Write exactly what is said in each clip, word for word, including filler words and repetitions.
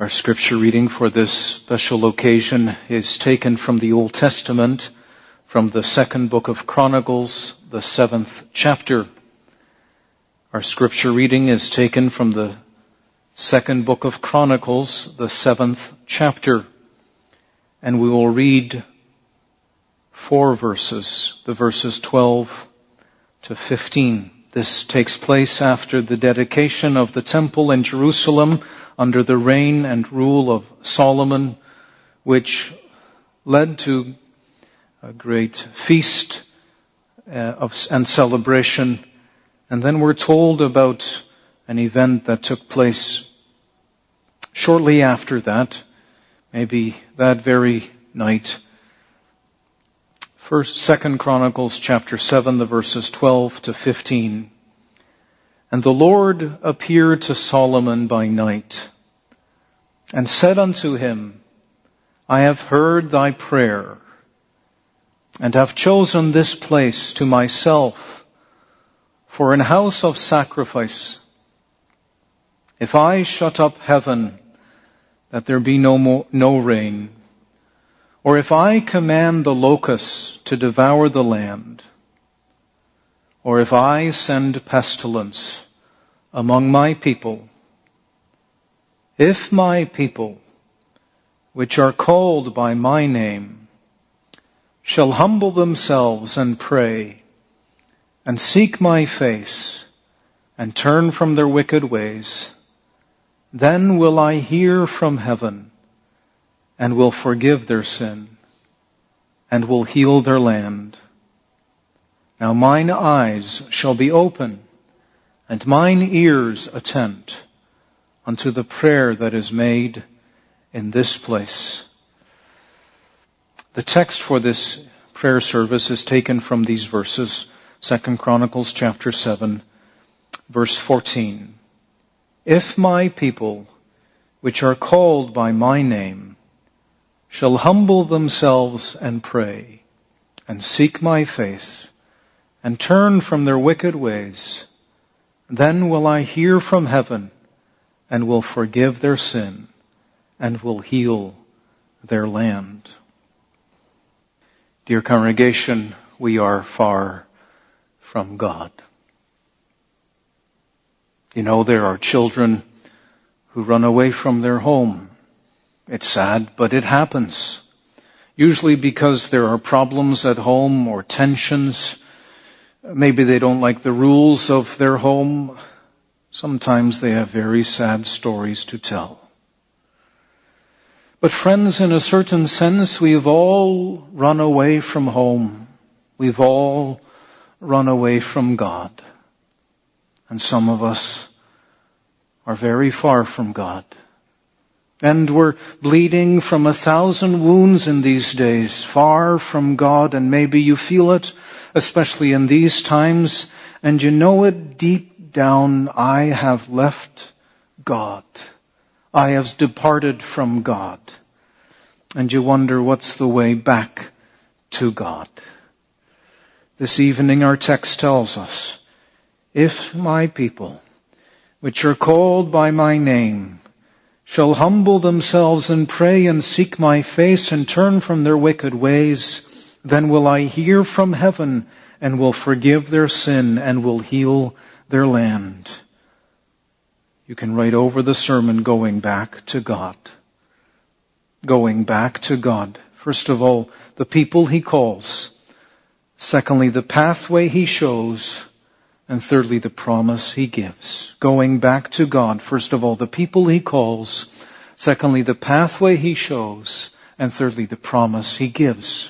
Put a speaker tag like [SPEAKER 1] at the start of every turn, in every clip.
[SPEAKER 1] Our scripture reading for this special occasion is taken from the Old Testament, from the second book of Chronicles, the seventh chapter. Our scripture reading is taken from the second book of Chronicles, the seventh chapter. And we will read four verses, the verses twelve to fifteen. This takes place after the dedication of the temple in Jerusalem under the reign and rule of Solomon, which led to a great feast uh, of, and celebration. And then we're told about an event that took place shortly after that, maybe that very night. First, Second Chronicles chapter seven, the verses twelve to fifteen. And the Lord appeared to Solomon by night, and said unto him, I have heard thy prayer, and have chosen this place to myself for an house of sacrifice. If I shut up heaven, that there be no more, no rain, or if I command the locusts to devour the land, or if I send pestilence among my people, if my people, which are called by my name, shall humble themselves and pray, and seek my face, and turn from their wicked ways, then will I hear from heaven, and will forgive their sin, and will heal their land. Now mine eyes shall be open, and mine ears attent unto the prayer that is made in this place. The text for this prayer service is taken from these verses, Second Chronicles chapter seven, verse fourteen. If my people, which are called by my name, shall humble themselves and pray, and seek my face, and turn from their wicked ways, then will I hear from heaven, and will forgive their sin, and will heal their land. Dear congregation, we are far from God. You know, there are children who run away from their home. It's sad, but it happens. Usually because there are problems at home or tensions. Maybe they don't like the rules of their home. Sometimes they have very sad stories to tell. But friends, in a certain sense, we've all run away from home. We've all run away from God. And some of us are very far from God. And we're bleeding from a thousand wounds in these days, far from God, and maybe you feel it, especially in these times, and you know it deep down, I have left God. I have departed from God. And you wonder, what's the way back to God? This evening our text tells us, if my people, which are called by my name, shall humble themselves and pray and seek my face and turn from their wicked ways, then will I hear from heaven and will forgive their sin and will heal their land. You can write over the sermon, going back to God. Going back to God. First of all, the people he calls. Secondly, the pathway he shows. And thirdly, the promise he gives. Going back to God. First of all, the people he calls. Secondly, the pathway he shows. And thirdly, the promise he gives.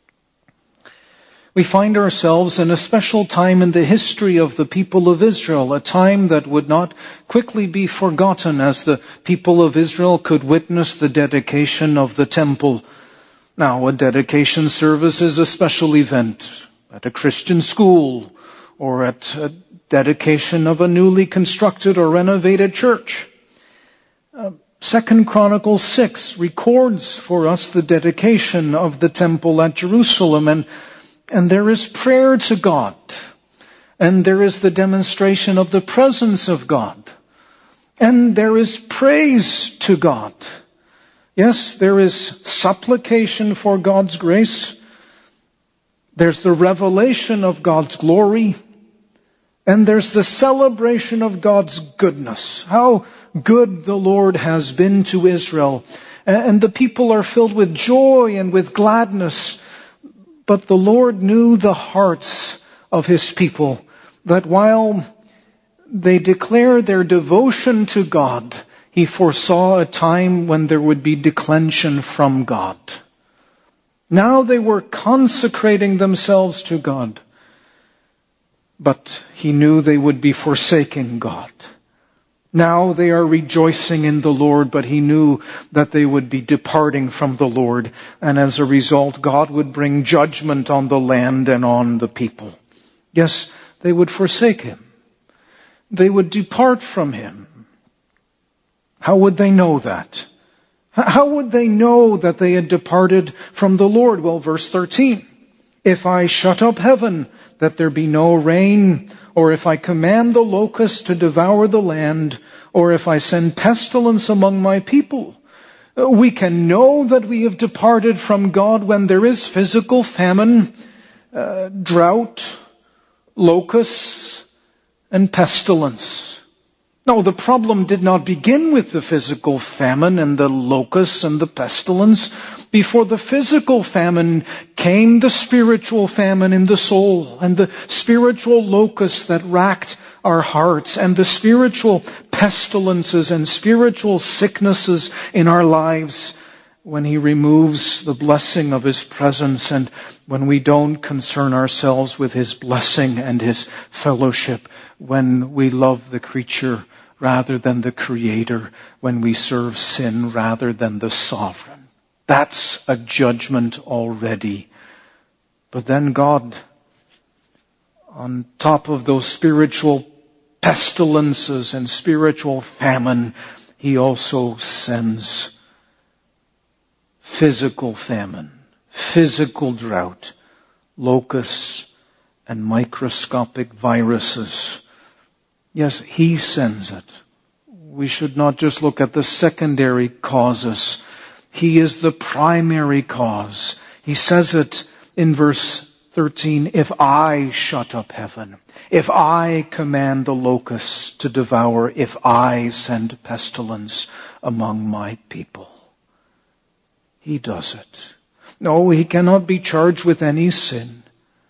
[SPEAKER 1] We find ourselves in a special time in the history of the people of Israel, a time that would not quickly be forgotten as the people of Israel could witness the dedication of the temple. Now, a dedication service is a special event at a Christian school or at a dedication of a newly constructed or renovated church. Uh, Second Chronicles six records for us the dedication of the temple at Jerusalem, and And there is prayer to God. And there is the demonstration of the presence of God. And there is praise to God. Yes, there is supplication for God's grace. There's the revelation of God's glory. And there's the celebration of God's goodness. How good the Lord has been to Israel. And the people are filled with joy and with gladness. But the Lord knew the hearts of His people, that while they declare their devotion to God, He foresaw a time when there would be declension from God. Now they were consecrating themselves to God, but He knew they would be forsaking God. Now they are rejoicing in the Lord, but He knew that they would be departing from the Lord, and as a result, God would bring judgment on the land and on the people. Yes, they would forsake Him. They would depart from Him. How would they know that? How would they know that they had departed from the Lord? Well, verse thirteen. If I shut up heaven, that there be no rain, or if I command the locusts to devour the land, or if I send pestilence among my people. We can know that we have departed from God when there is physical famine, uh, drought, locusts, and pestilence. No, the problem did not begin with the physical famine and the locusts and the pestilence. Before the physical famine came the spiritual famine in the soul, and the spiritual locusts that racked our hearts, and the spiritual pestilences and spiritual sicknesses in our lives, when He removes the blessing of His presence, and when we don't concern ourselves with His blessing and His fellowship, when we love the creature rather than the Creator, when we serve sin rather than the Sovereign. That's a judgment already. But then God, on top of those spiritual pestilences and spiritual famine, He also sends physical famine, physical drought, locusts, and microscopic viruses. Yes, He sends it. We should not just look at the secondary causes. He is the primary cause. He says it in verse thirteen, if I shut up heaven, if I command the locusts to devour, if I send pestilence among my people. He does it. No, He cannot be charged with any sin.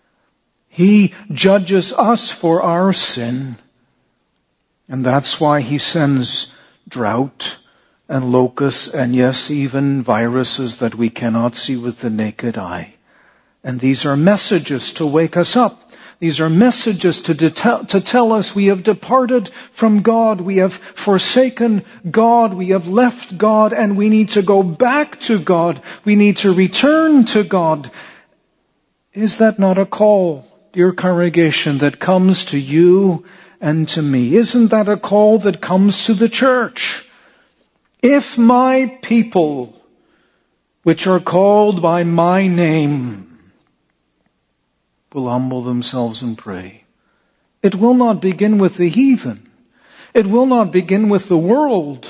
[SPEAKER 1] He judges us for our sin. And that's why He sends drought and locusts and yes, even viruses that we cannot see with the naked eye. And these are messages to wake us up. These are messages to, det- to tell us we have departed from God, we have forsaken God, we have left God, and we need to go back to God. We need to return to God. Is that not a call, dear congregation, that comes to you and to me? Isn't that a call that comes to the church? If my people, which are called by my name, will humble themselves and pray. It will not begin with the heathen. It will not begin with the world.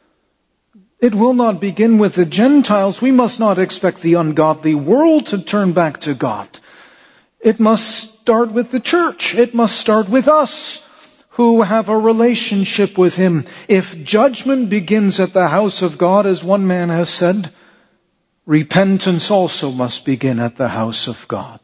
[SPEAKER 1] It will not begin with the Gentiles. We must not expect the ungodly world to turn back to God. It must start with the church. It must start with us who have a relationship with Him. If judgment begins at the house of God, as one man has said, repentance also must begin at the house of God.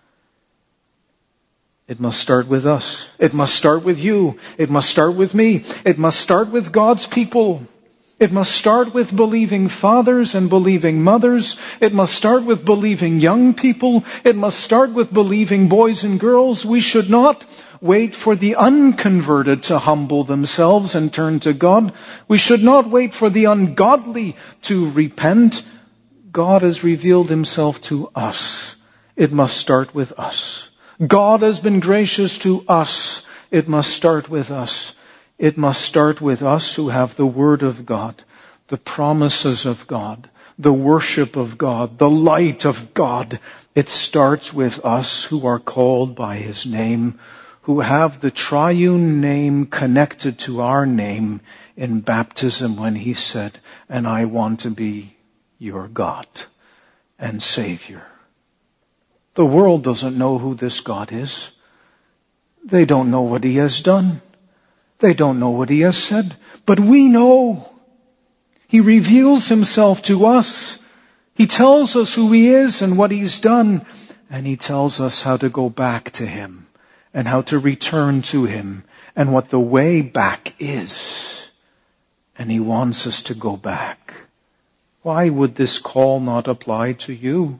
[SPEAKER 1] It must start with us. It must start with you. It must start with me. It must start with God's people. It must start with believing fathers and believing mothers. It must start with believing young people. It must start with believing boys and girls. We should not wait for the unconverted to humble themselves and turn to God. We should not wait for the ungodly to repent. God has revealed Himself to us. It must start with us. God has been gracious to us. It must start with us. It must start with us who have the Word of God, the promises of God, the worship of God, the light of God. It starts with us who are called by His name, who have the triune name connected to our name in baptism when he said, "And I want to be your God and Savior." The world doesn't know who this God is. They don't know what he has done. They don't know what he has said. But we know. He reveals himself to us. He tells us who he is and what he's done. And he tells us how to go back to him and how to return to him and what the way back is. And he wants us to go back. Why would this call not apply to you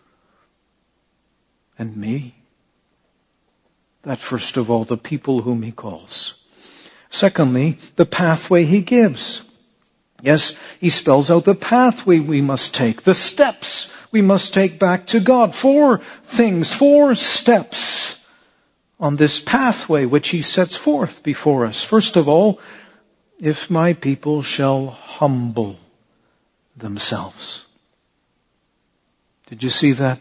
[SPEAKER 1] and me? That first of all, the people whom he calls. Secondly, the pathway he gives. Yes, he spells out the pathway we must take, the steps we must take back to God. Four things, four steps on this pathway which he sets forth before us. First of all, if my people shall humble themselves. Did you see that?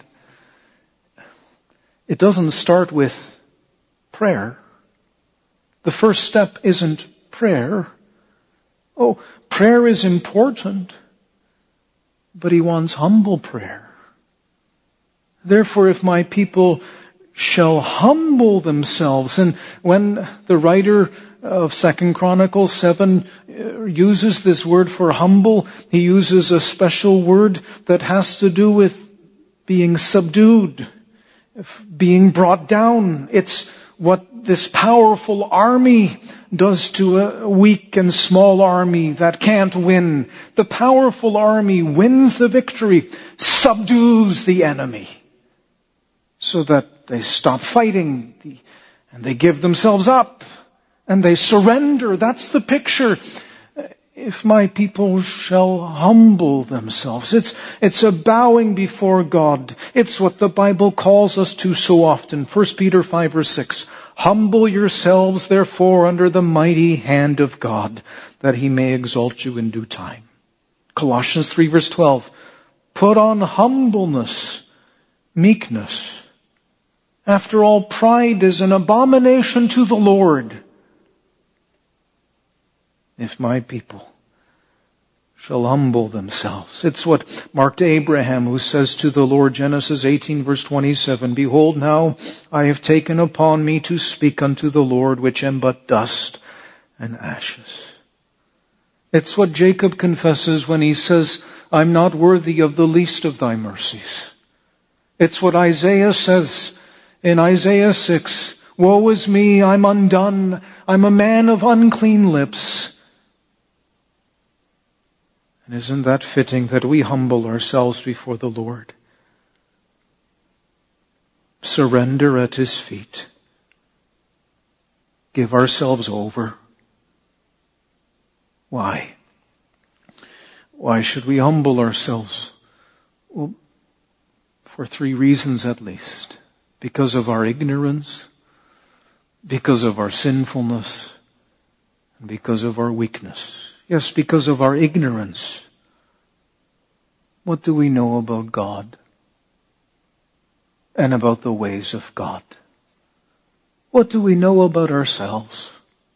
[SPEAKER 1] It doesn't start with prayer. The first step isn't prayer. Oh, prayer is important, but he wants humble prayer. Therefore, if my people shall humble themselves, and when the writer of Second Chronicles seven uses this word for humble, he uses a special word that has to do with being subdued, being brought down. It's what this powerful army does to a weak and small army that can't win. The powerful army wins the victory, subdues the enemy, so that they stop fighting and they give themselves up and they surrender. That's the picture. If my people shall humble themselves. It's, it's a bowing before God. It's what the Bible calls us to so often. First Peter five verse six. Humble yourselves therefore under the mighty hand of God, that he may exalt you in due time. Colossians three verse twelve. Put on humbleness, meekness. After all, pride is an abomination to the Lord. If my people shall humble themselves. It's what marked Abraham, who says to the Lord, Genesis eighteen verse twenty-seven, Behold, now I have taken upon me to speak unto the Lord, which am but dust and ashes. It's what Jacob confesses when he says, I'm not worthy of the least of thy mercies. It's what Isaiah says in Isaiah six, Woe is me, I'm undone, I'm a man of unclean lips. And isn't that fitting that we humble ourselves before the Lord? Surrender at his feet. Give ourselves over. Why? Why should we humble ourselves? Well, for three reasons at least. Because of our ignorance, because of our sinfulness, and because of our weakness. Yes, because of our ignorance. What do we know about God and about the ways of God? What do we know about ourselves?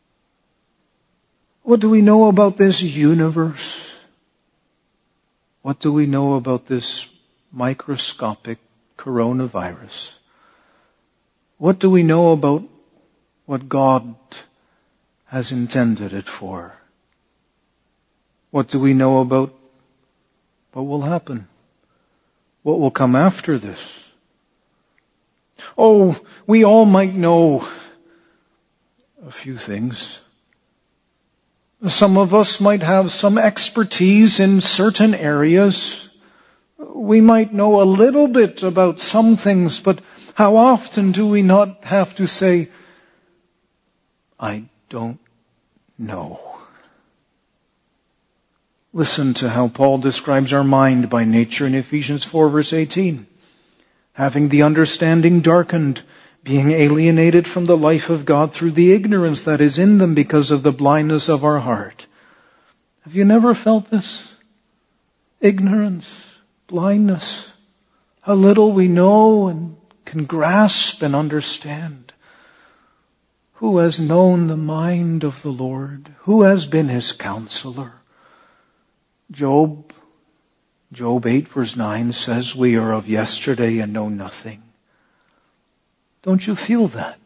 [SPEAKER 1] What do we know about this universe? What do we know about this microscopic coronavirus? What do we know about what God has intended it for? What do we know about what will happen? What will come after this? Oh, we all might know a few things. Some of us might have some expertise in certain areas. We might know a little bit about some things, but how often do we not have to say, I don't know? Listen to how Paul describes our mind by nature in Ephesians four verse eighteen. Having the understanding darkened, being alienated from the life of God through the ignorance that is in them because of the blindness of our heart. Have you never felt this? Ignorance, blindness. How little we know and can grasp and understand. Who has known the mind of the Lord? Who has been his counselor? Job, Job eight verse nine says, we are of yesterday and know nothing. Don't you feel that?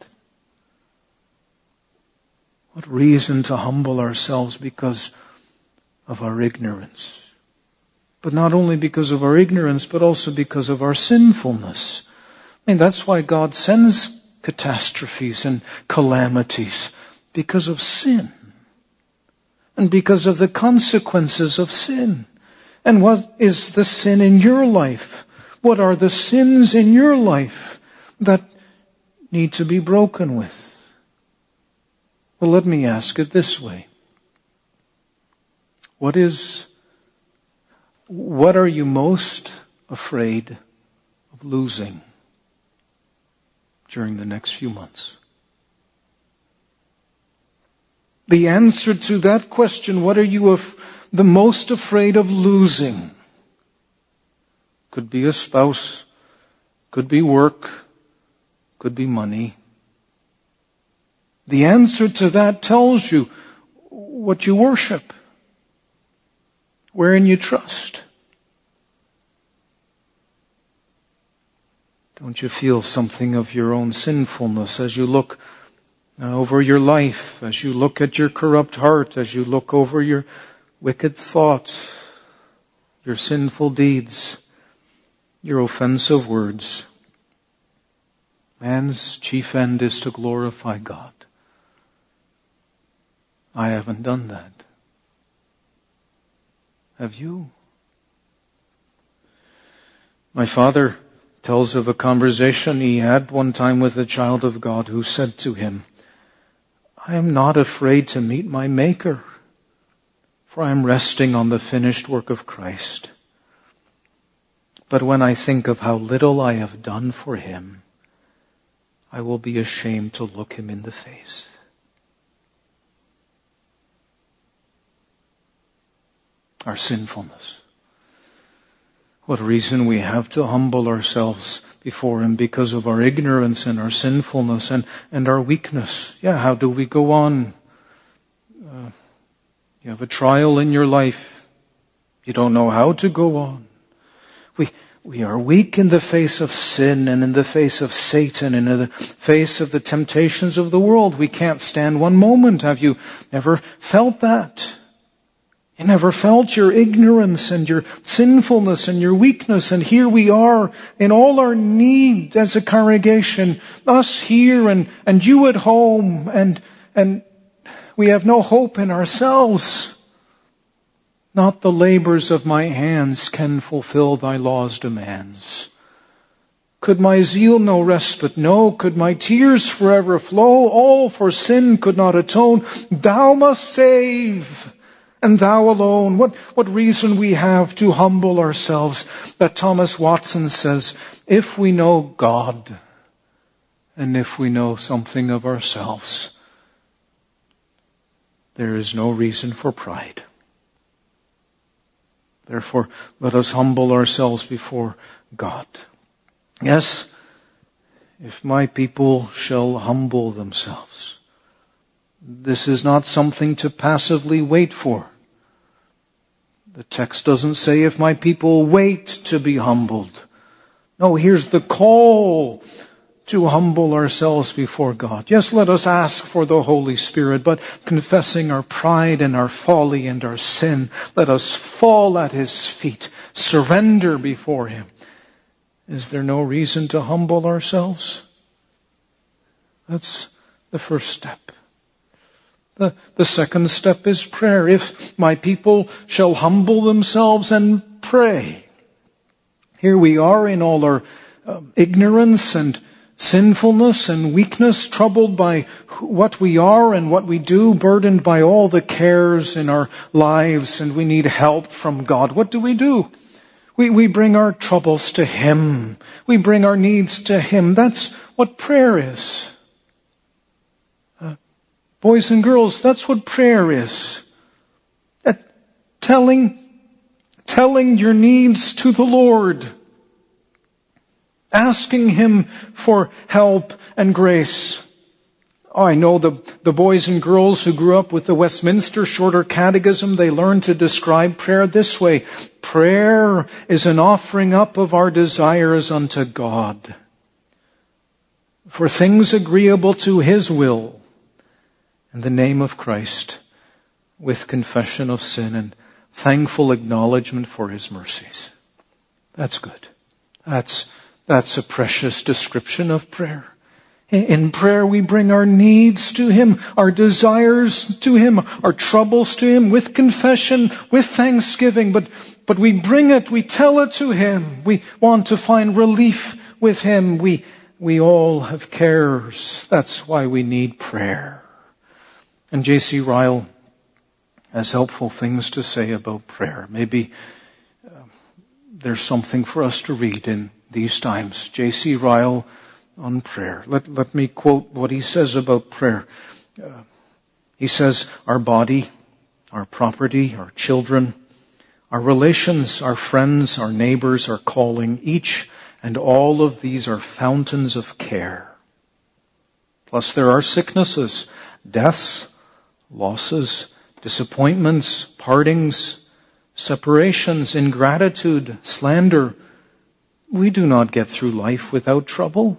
[SPEAKER 1] What reason to humble ourselves because of our ignorance. But not only because of our ignorance, but also because of our sinfulness. I mean, that's why God sends catastrophes and calamities, because of sin. And because of the consequences of sin. And what is the sin in your life? What are the sins in your life that need to be broken with? Well, let me ask it this way. What is, what are you most afraid of losing during the next few months? The answer to that question, what are you af- the most afraid of losing? Could be a spouse, could be work, could be money. The answer to that tells you what you worship, wherein you trust. Don't you feel something of your own sinfulness as you look over your life, as you look at your corrupt heart, as you look over your wicked thoughts, your sinful deeds, your offensive words? Man's chief end is to glorify God. I haven't done that. Have you? My father tells of a conversation he had one time with a child of God who said to him, I am not afraid to meet my Maker, for I am resting on the finished work of Christ. But when I think of how little I have done for Him, I will be ashamed to look Him in the face. Our sinfulness. What reason we have to humble ourselves before Him because of our ignorance and our sinfulness and, and our weakness. Yeah, how do we go on? Uh, you have a trial in your life. You don't know how to go on. We, we are weak in the face of sin and in the face of Satan and in the face of the temptations of the world. We can't stand one moment. Have you never felt that? You never felt your ignorance and your sinfulness and your weakness, and here we are in all our need as a congregation, us here and, and you at home, and, and we have no hope in ourselves. Not the labors of my hands can fulfill thy law's demands. Could my zeal no respite know? Could my tears forever flow? All for sin could not atone. Thou must save. And thou alone. What, what reason we have to humble ourselves, that Thomas Watson says, if we know God and if we know something of ourselves, there is no reason for pride. Therefore, let us humble ourselves before God. Yes, if my people shall humble themselves. This is not something to passively wait for. The text doesn't say if my people wait to be humbled. No, here's the call to humble ourselves before God. Yes, let us ask for the Holy Spirit, but confessing our pride and our folly and our sin, let us fall at His feet, surrender before Him. Is there no reason to humble ourselves? That's the first step. The, the second step is prayer. If my people shall humble themselves and pray. Here we are in all our uh, ignorance and sinfulness and weakness, troubled by what we are and what we do, burdened by all the cares in our lives, and we need help from God. What do we do? We, we bring our troubles to Him. We bring our needs to Him. That's what prayer is. Boys and girls, that's what prayer is. At telling, telling your needs to the Lord. Asking Him for help and grace. Oh, I know the, the boys and girls who grew up with the Westminster Shorter Catechism, they learned to describe prayer this way. Prayer is an offering up of our desires unto God for things agreeable to His will in the name of Christ, with confession of sin and thankful acknowledgement for His mercies. That's good. That's, that's a precious description of prayer. In prayer we bring our needs to Him, our desires to Him, our troubles to Him, with confession, with thanksgiving. But, but we bring it, we tell it to Him. We want to find relief with Him. We, we all have cares. That's why we need prayer. And J C Ryle has helpful things to say about prayer. Maybe uh, there's something for us to read in these times. J C Ryle on prayer. Let, let me quote what he says about prayer. Uh, he says, our body, our property, our children, our relations, our friends, our neighbors, our calling, each and all of these are fountains of care. Plus there are sicknesses, deaths, losses, disappointments, partings, separations, ingratitude, slander. We do not get through life without trouble.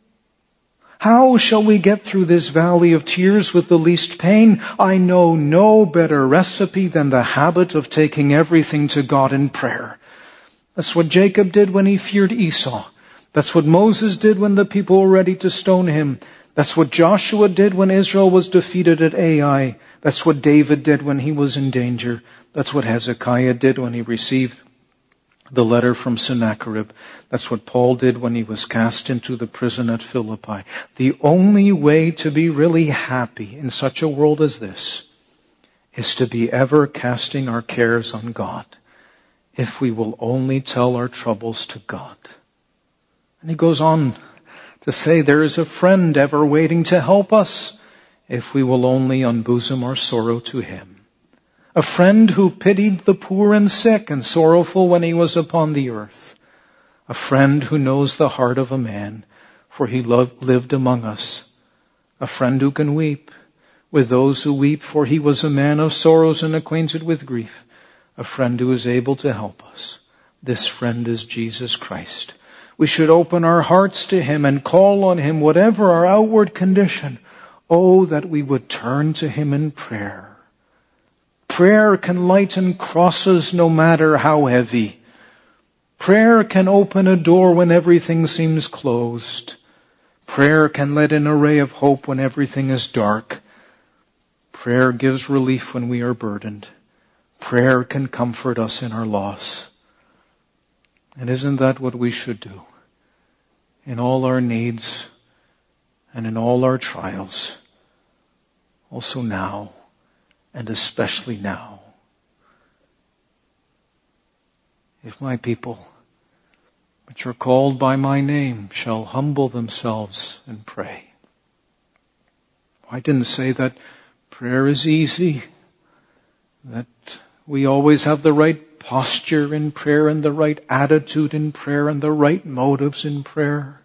[SPEAKER 1] How shall we get through this valley of tears with the least pain? I know no better recipe than the habit of taking everything to God in prayer. That's what Jacob did when he feared Esau. That's what Moses did when the people were ready to stone him. That's what Joshua did when Israel was defeated at Ai. That's what David did when he was in danger. That's what Hezekiah did when he received the letter from Sennacherib. That's what Paul did when he was cast into the prison at Philippi. The only way to be really happy in such a world as this is to be ever casting our cares on God, if we will only tell our troubles to God. And he goes on to say there is a friend ever waiting to help us, if we will only unbosom our sorrow to Him. A friend who pitied the poor and sick and sorrowful when He was upon the earth. A friend who knows the heart of a man, for He loved, lived among us. A friend who can weep with those who weep, for He was a man of sorrows and acquainted with grief. A friend who is able to help us. This friend is Jesus Christ. We should open our hearts to Him and call on Him, whatever our outward condition. Oh, that we would turn to Him in prayer. Prayer can lighten crosses no matter how heavy. Prayer can open a door when everything seems closed. Prayer can let in a ray of hope when everything is dark. Prayer gives relief when we are burdened. Prayer can comfort us in our loss. And isn't that what we should do? In all our needs and in all our trials. Also now. And especially now. If my people, which are called by my name, shall humble themselves and pray. I didn't say that prayer is easy, that we always have the right posture in prayer and the right attitude in prayer and the right motives in prayer.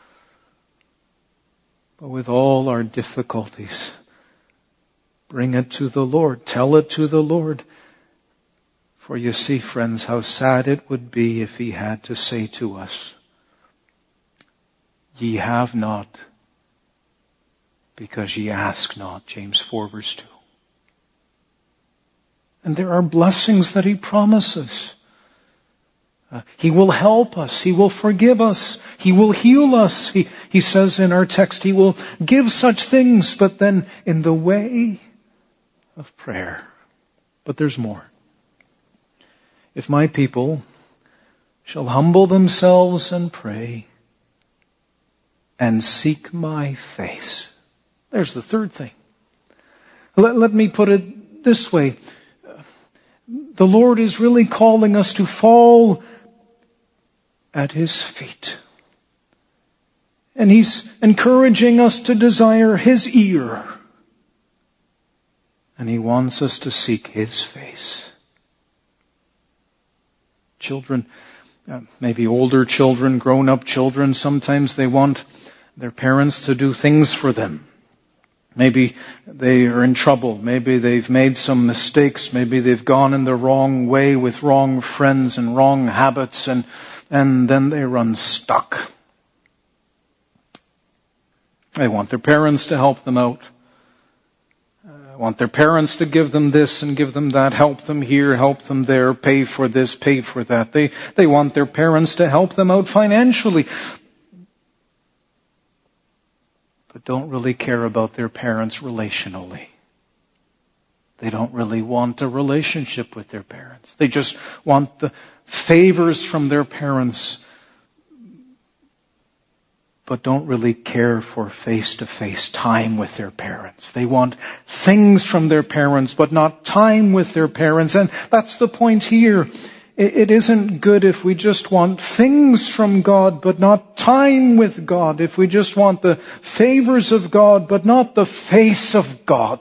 [SPEAKER 1] But with all our difficulties, bring it to the Lord. Tell it to the Lord. For you see, friends, how sad it would be if He had to say to us, ye have not, because ye ask not. James four verse two. And there are blessings that He promises. Uh, he will help us. He will forgive us. He will heal us. He, he says in our text, He will give such things, but then in the way of prayer. But there's more. If my people shall humble themselves and pray and seek my face. There's the third thing. Let, let me put it this way. The Lord is really calling us to fall at His feet. And He's encouraging us to desire His ear. And He wants us to seek His face. Children, uh, maybe older children, grown-up children, sometimes they want their parents to do things for them. Maybe they are in trouble. Maybe they've made some mistakes. Maybe they've gone in the wrong way with wrong friends and wrong habits, and, and then they run stuck. They want their parents to help them out. They want their parents to give them this and give them that, help them here, help them there, pay for this, pay for that. They, they want their parents to help them out financially, but don't really care about their parents relationally. They don't really want a relationship with their parents. They just want the favors from their parents, but don't really care for face-to-face time with their parents. They want things from their parents, but not time with their parents. And that's the point here. It isn't good if we just want things from God, but not time with God. If we just want the favors of God, but not the face of God.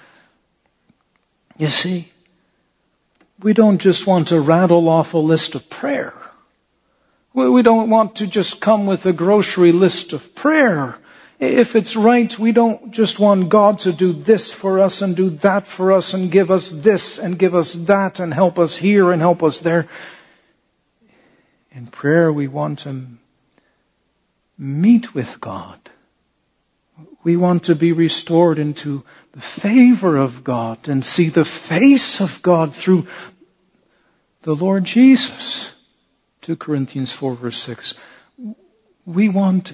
[SPEAKER 1] You see, we don't just want to rattle off a list of prayer. We don't want to just come with a grocery list of prayer. If it's right, we don't just want God to do this for us and do that for us and give us this and give us that and help us here and help us there. In prayer, we want to meet with God. We want to be restored into the favor of God and see the face of God through the Lord Jesus. Second Corinthians four verse six. We want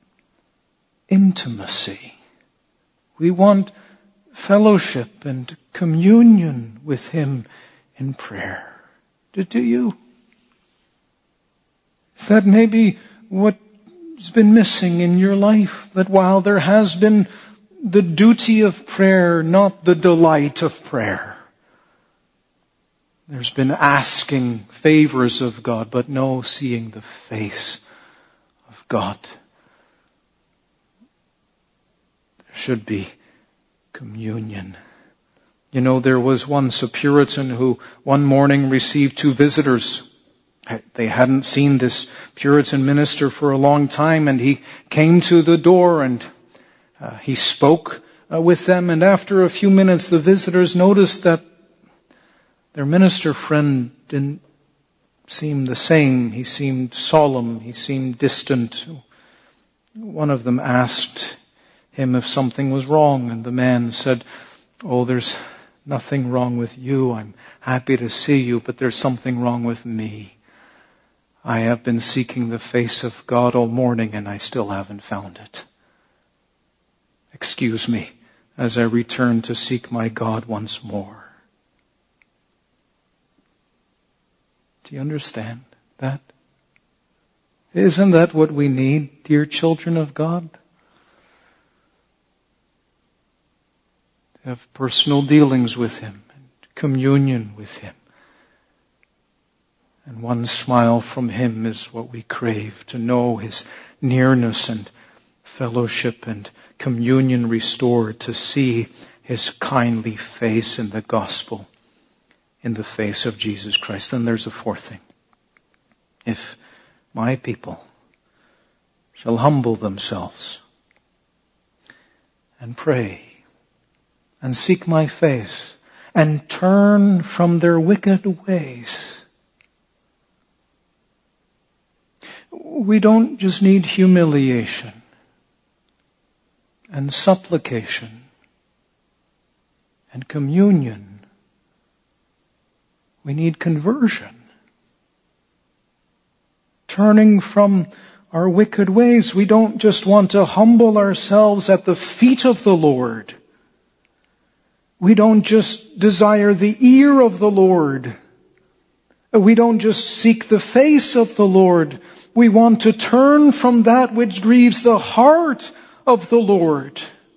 [SPEAKER 1] intimacy. We want fellowship and communion with Him in prayer. Do, do you? Is that maybe what's been missing in your life? That while there has been the duty of prayer, not the delight of prayer. There's been asking favors of God, but no seeing the face of God. There should be communion. You know, there was once a Puritan who one morning received two visitors. They hadn't seen this Puritan minister for a long time, and he came to the door and uh, he spoke uh, with them. And after a few minutes, the visitors noticed that their minister friend didn't seem the same. He seemed solemn. He seemed distant. One of them asked him if something was wrong, and the man said, "Oh, there's nothing wrong with you. I'm happy to see you, but there's something wrong with me. I have been seeking the face of God all morning, and I still haven't found it. Excuse me as I return to seek my God once more." Do you understand that? Isn't that what we need, dear children of God? To have personal dealings with Him, and communion with Him. And one smile from Him is what we crave, to know His nearness and fellowship and communion restored, to see His kindly face in the gospel, in the face of Jesus Christ. Then there's a fourth thing. If my people shall humble themselves and pray and seek my face and turn from their wicked ways. We don't just need humiliation and supplication and communion. We need conversion. Turning from our wicked ways. We don't just want to humble ourselves at the feet of the Lord. We don't just desire the ear of the Lord. We don't just seek the face of the Lord. We want to turn from that which grieves the heart of the Lord.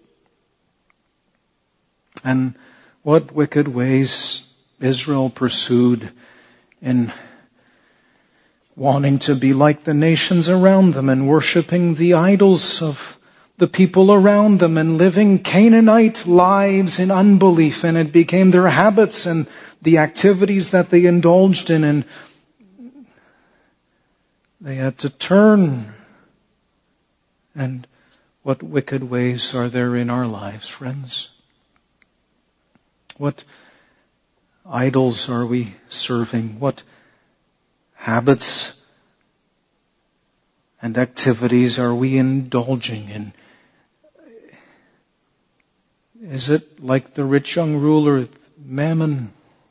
[SPEAKER 1] And what wicked ways Israel pursued in wanting to be like the nations around them and worshiping the idols of the people around them and living Canaanite lives in unbelief, and it became their habits and the activities that they indulged in, and they had to turn. And What wicked ways are there in our lives, friends? What idols are we serving? What habits and activities are we indulging in? Is it like the rich young ruler, mammon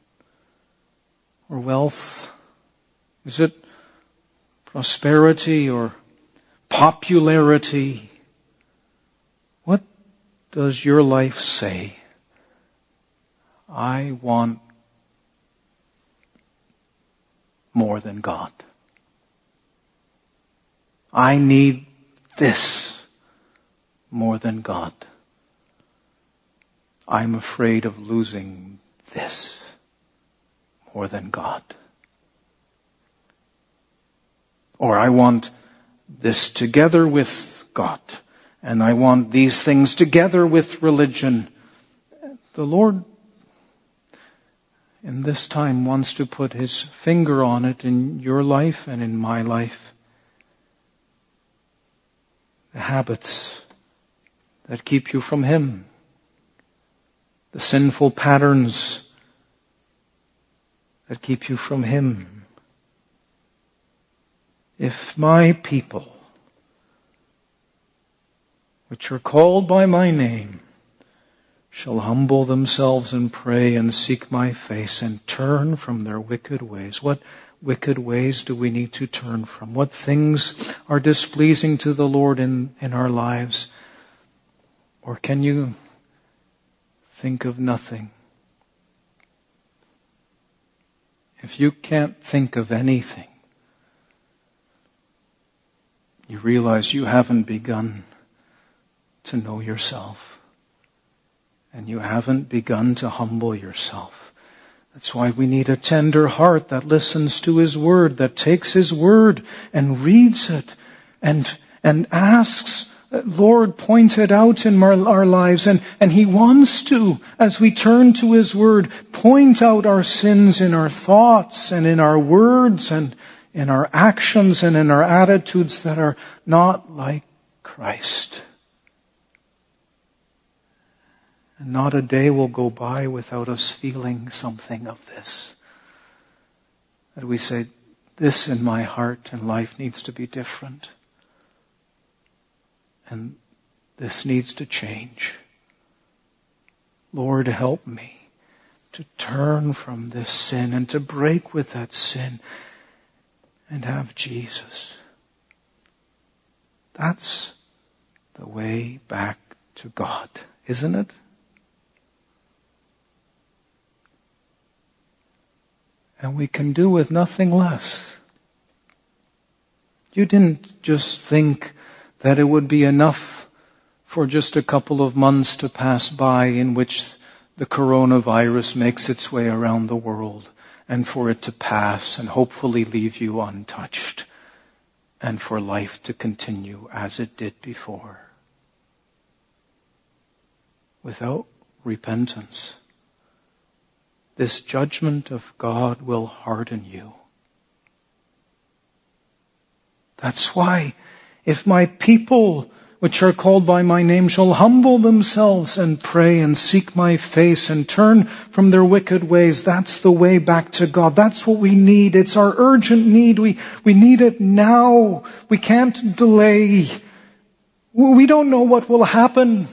[SPEAKER 1] or wealth? Is it prosperity or popularity? What does your life say? I want more than God. I need this more than God. I'm afraid of losing this more than God. Or I want this together with God, and I want these things together with religion. The Lord in this time wants to put His finger on it in your life and in my life. The habits that keep you from Him. The sinful patterns that keep you from Him. If my people, which are called by my name, shall humble themselves and pray and seek my face and turn from their wicked ways. What wicked ways do we need to turn from? What things are displeasing to the Lord in, in our lives? Or can you think of nothing? If you can't think of anything, you realize you haven't begun to know yourself. And you haven't begun to humble yourself. That's why we need a tender heart that listens to His Word, that takes His Word and reads it and, and asks, Lord, point it out in our, our lives. And, and He wants to, as we turn to His Word, point out our sins in our thoughts and in our words and in our actions and in our attitudes that are not like Christ. And not a day will go by without us feeling something of this. That we say, this in my heart and life needs to be different. And this needs to change. Lord, help me to turn from this sin and to break with that sin and have Jesus. That's the way back to God, isn't it? And we can do with nothing less. You didn't just think that it would be enough for just a couple of months to pass by in which the coronavirus makes its way around the world, and for it to pass and hopefully leave you untouched, and for life to continue as it did before. Without repentance, this judgment of God will harden you. That's why, if my people, which are called by my name, shall humble themselves and pray and seek my face and turn from their wicked ways, that's the way back to God. That's what we need. It's our urgent need. We, we need it now. We can't delay. We don't know what will happen.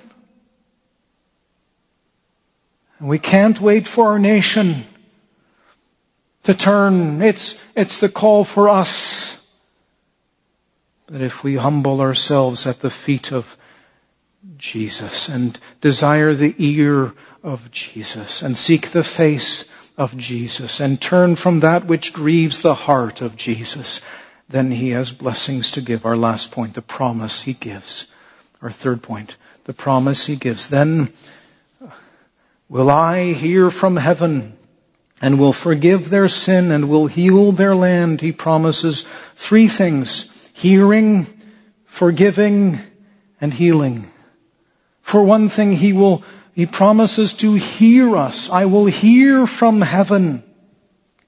[SPEAKER 1] We can't wait for our nation to turn. It's, it's the call for us. But if we humble ourselves at the feet of Jesus and desire the ear of Jesus and seek the face of Jesus and turn from that which grieves the heart of Jesus, then He has blessings to give. Our last point, the promise He gives. Our third point, the promise He gives. Then will I hear from heaven and will forgive their sin and will heal their land. He promises three things: hearing, forgiving, and healing. For one thing, He will, He promises to hear us. I will hear from heaven.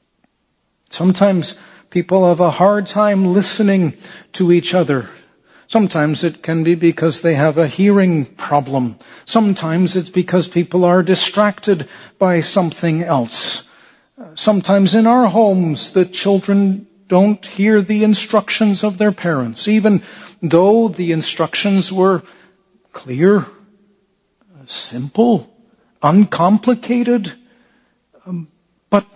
[SPEAKER 1] Sometimes people have a hard time listening to each other. Sometimes it can be because they have a hearing problem. Sometimes it's because people are distracted by something else. Sometimes in our homes, the children don't hear the instructions of their parents, even though the instructions were clear, simple, uncomplicated. Um, but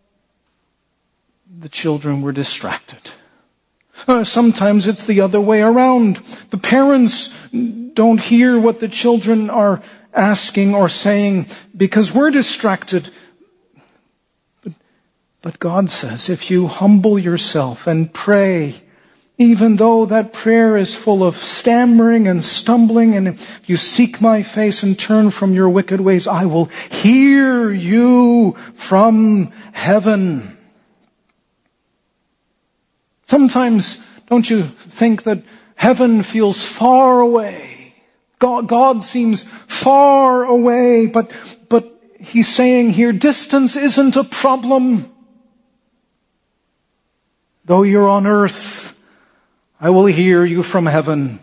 [SPEAKER 1] the children were distracted. Uh, sometimes it's the other way around. The parents don't hear what the children are asking or saying because we're distracted. But, but God says, if you humble yourself and pray, even though that prayer is full of stammering and stumbling, and if you seek my face and turn from your wicked ways, I will hear you from heaven. Sometimes, don't you think that heaven feels far away? God, God seems far away, but, but He's saying here, distance isn't a problem. Though you're on earth, I will hear you from heaven.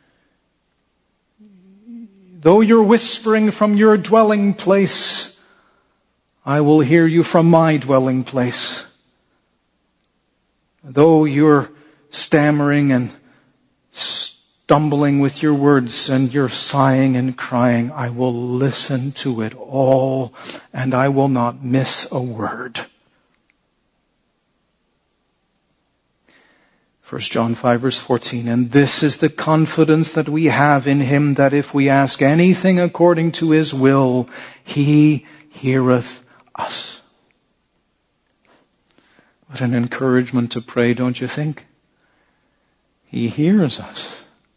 [SPEAKER 1] Though you're whispering from your dwelling place, I will hear you from my dwelling place. Though you're stammering and stumbling with your words and you're sighing and crying, I will listen to it all and I will not miss a word. First John five verse fourteen, and this is the confidence that we have in Him, that if we ask anything according to His will, He heareth us. What an encouragement to pray, don't you think? He hears us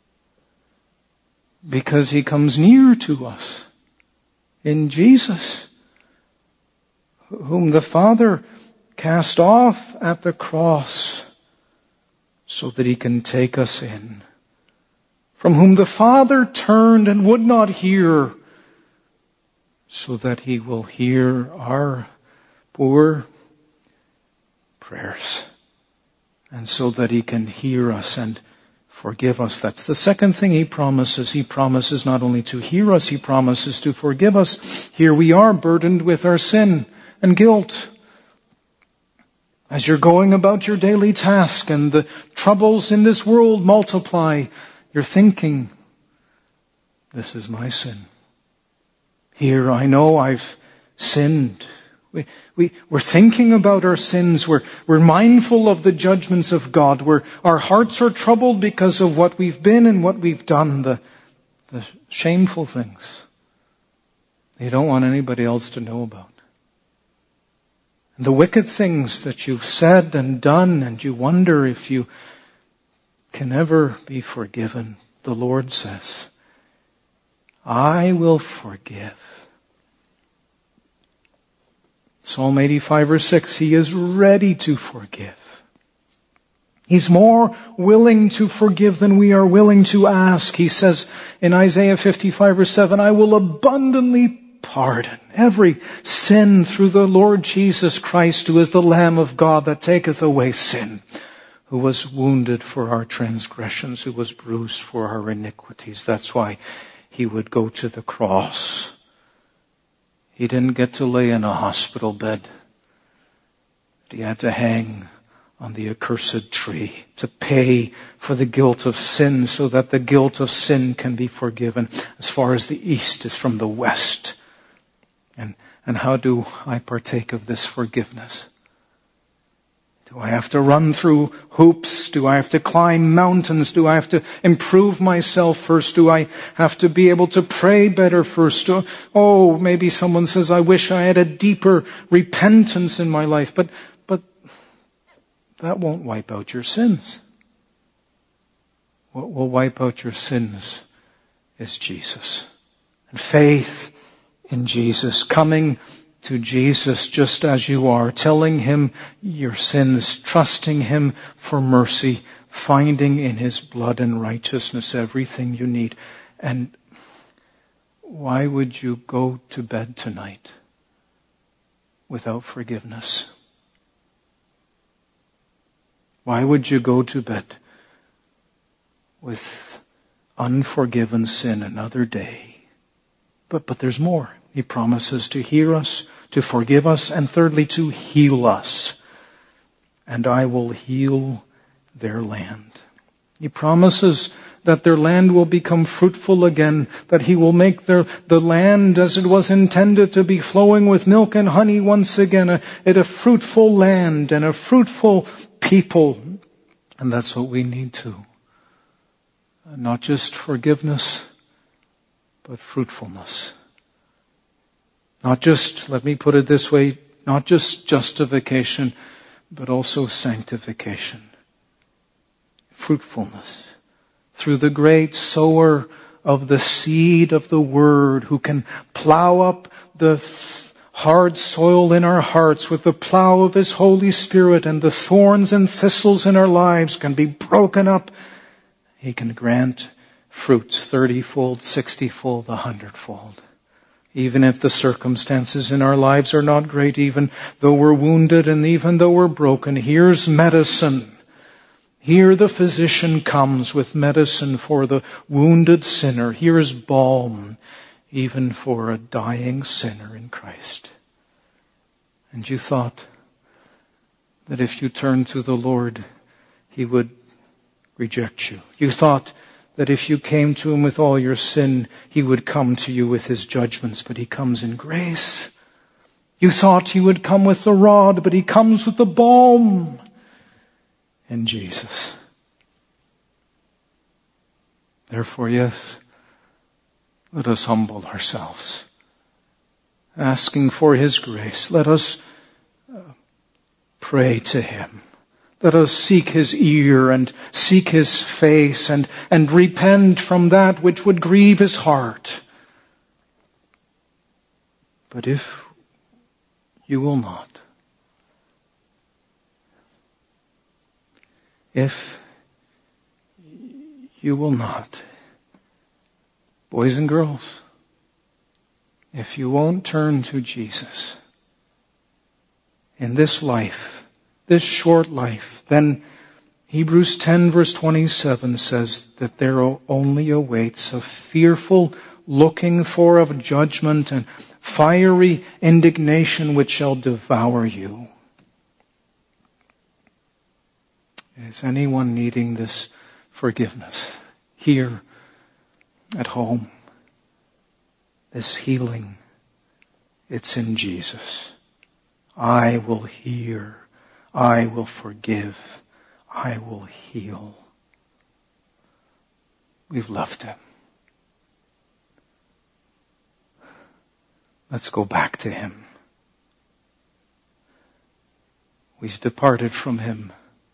[SPEAKER 1] because He comes near to us in Jesus, whom the Father cast off at the cross so that He can take us in, from whom the Father turned and would not hear, so that He will hear our poor prayers, and so that He can hear us and forgive us. That's the second thing He promises. He promises not only to hear us, He promises to forgive us. Here we are burdened with our sin and guilt. As you're going about your daily task and the troubles in this world multiply, you're thinking, this is my sin. Here I know I've sinned. We, we, we're thinking about our sins. We're, we're mindful of the judgments of God. We're, our hearts are troubled because of what we've been and what we've done, the, the shameful things you don't want anybody else to know about. And the wicked things that you've said and done, and you wonder if you can ever be forgiven. The Lord says, I will forgive. Psalm eighty-five verse six, He is ready to forgive. He's more willing to forgive than we are willing to ask. He says in Isaiah fifty-five verse seven, I will abundantly pardon every sin through the Lord Jesus Christ, who is the Lamb of God that taketh away sin, who was wounded for our transgressions, who was bruised for our iniquities. That's why He would go to the cross. He didn't get to lay in a hospital bed. He had to hang on the accursed tree to pay for the guilt of sin, so that the guilt of sin can be forgiven as far as the east is from the west. And, and how do I partake of this forgiveness? Do I have to run through hoops? Do I have to climb mountains? Do I have to improve myself first? Do I have to be able to pray better first? Oh, maybe someone says, I wish I had a deeper repentance in my life. But, but that won't wipe out your sins. What will wipe out your sins is Jesus. And faith in Jesus, coming to Jesus just as you are, telling Him your sins, trusting Him for mercy, finding in His blood and righteousness everything you need. And why would you go to bed tonight without forgiveness? Why would you go to bed with unforgiven sin another day. But, but there's more. He promises to hear us, to forgive us, and thirdly, to heal us. And I will heal their land. He promises that their land will become fruitful again, that He will make their, the land as it was intended to be, flowing with milk and honey once again, a, it a fruitful land and a fruitful people. And that's what we need too. Not just forgiveness, but fruitfulness. Not just, let me put it this way, not just justification, but also sanctification. Fruitfulness. Through the great sower of the seed of the Word, who can plow up the th- hard soil in our hearts with the plow of His Holy Spirit, and the thorns and thistles in our lives can be broken up. He can grant fruit thirty-fold, sixty-fold, a hundredfold. Even if the circumstances in our lives are not great, even though we're wounded and even though we're broken, here's medicine. Here the physician comes with medicine for the wounded sinner. Here is balm, even for a dying sinner in Christ. And you thought that if you turned to the Lord, He would reject you. You thought that if you came to Him with all your sin, He would come to you with His judgments, but He comes in grace. You thought He would come with the rod, but He comes with the balm in Jesus. Therefore, yes, let us humble ourselves, asking for His grace. Let us uh, pray to Him. Let us seek His ear and seek His face and, and repent from that which would grieve His heart. But if you will not, if you will not, boys and girls, if you won't turn to Jesus in this life, this short life, then Hebrews ten verse twenty-seven says that there only awaits a fearful looking for of judgment and fiery indignation which shall devour you. Is anyone needing this forgiveness here at home? This healing, it's in Jesus. I will hear. I will forgive. I will heal. We've left Him. Let's go back to Him. We've departed from Him.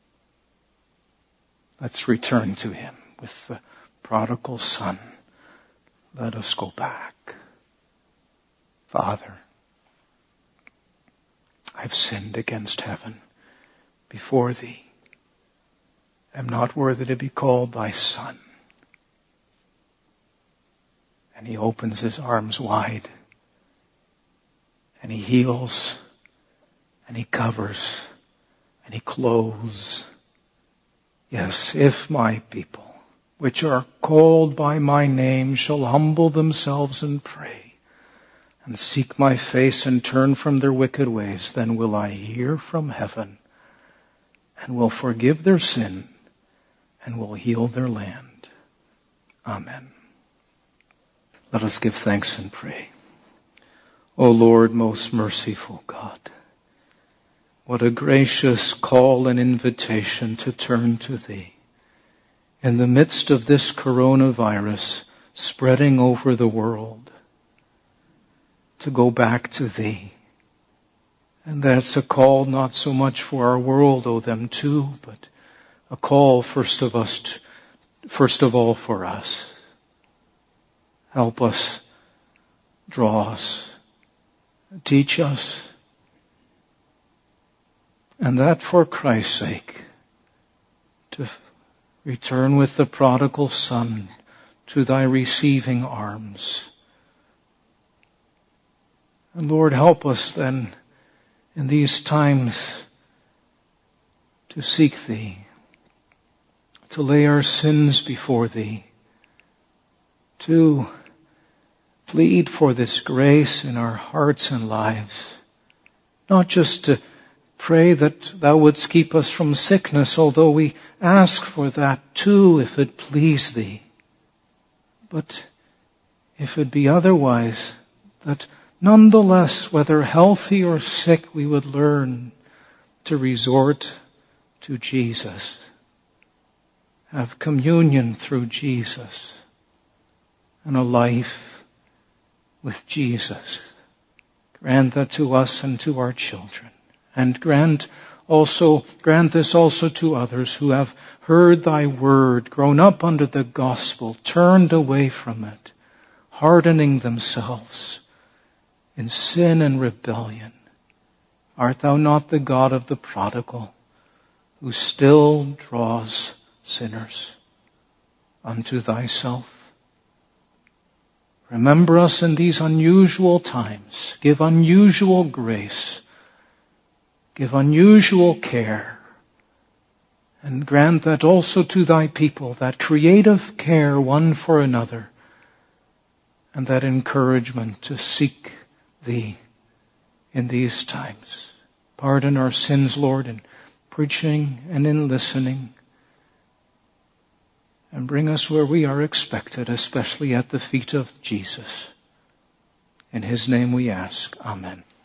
[SPEAKER 1] Let's return to Him with the prodigal son. Let us go back. Father, I've sinned against heaven before Thee. I'm not worthy to be called Thy son. And He opens His arms wide. And He heals. And He covers. And He clothes. Yes, if my people, which are called by my name, shall humble themselves and pray, and seek my face and turn from their wicked ways, then will I hear from heaven, and will forgive their sin, and will heal their land. Amen. Let us give thanks and pray. O Lord, most merciful God, what a gracious call and invitation to turn to Thee. In the midst of this coronavirus spreading over the world, to go back to Thee. And that's a call not so much for our world, though them too, but a call first of us, to, first of all for us. Help us, draw us, teach us, and that for Christ's sake, to return with the prodigal son to Thy receiving arms. And Lord, help us then in these times to seek Thee, to lay our sins before Thee, to plead for this grace in our hearts and lives, not just to pray that Thou wouldst keep us from sickness, although we ask for that too, if it please Thee. But if it be otherwise, that nonetheless, whether healthy or sick, we would learn to resort to Jesus, have communion through Jesus, and a life with Jesus. Grant that to us and to our children. And grant also, grant this also to others who have heard Thy word, grown up under the gospel, turned away from it, hardening themselves in sin and rebellion. Art Thou not the God of the prodigal, who still draws sinners unto Thyself? Remember us in these unusual times. Give unusual grace. Give unusual care. And grant that also to Thy people, that creative care one for another, and that encouragement to seek Thee in these times. Pardon our sins, Lord, in preaching and in listening. And bring us where we are expected, especially at the feet of Jesus. In His name we ask. Amen.